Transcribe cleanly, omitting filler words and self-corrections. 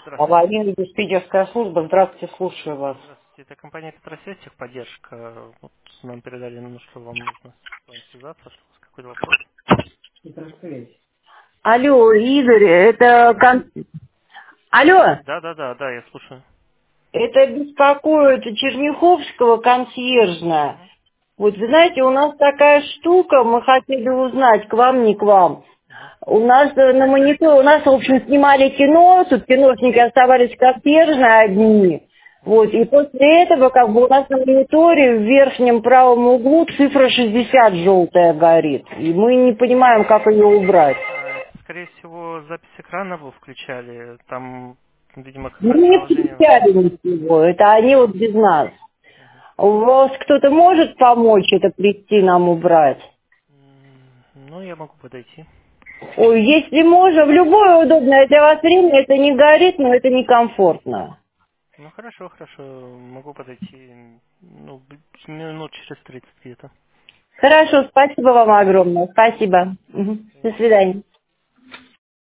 Здравствуйте. Аварийная диспетчерская служба. Здравствуйте, слушаю вас. Здравствуйте. Это компания Петросвязь, техподдержка. Вот нам передали, ну, что вам нужно с вами связаться, что у вас какой-то вопрос. Алло, Игорь, Алло, Да, я слушаю. это беспокоит Черняховского консьержная. Мгм. Вот, вы знаете, у нас такая штука, мы хотели узнать, к вам, не к вам. Мгм. У нас на монитор, у нас, в общем, снимали кино, тут киношники оставались консьержные одни. Мгм. Вот, и после этого, как бы, у нас на мониторе в верхнем правом углу цифра 60 желтая горит. И мы не понимаем, как ее убрать. Это, скорее всего, запись экрана вы включали. Там, видимо, Мы какое-то не приложение. включали ничего, это они вот без нас. Мгм. У вас кто-то может помочь это прийти нам убрать? Ну, я могу подойти. Ой, если можно, в любое удобное для вас время, это не горит, но это некомфортно. Ну, хорошо, могу подойти, ну, минут через 30 где-то. Хорошо, спасибо вам огромное. Спасибо. Мгм. До свидания.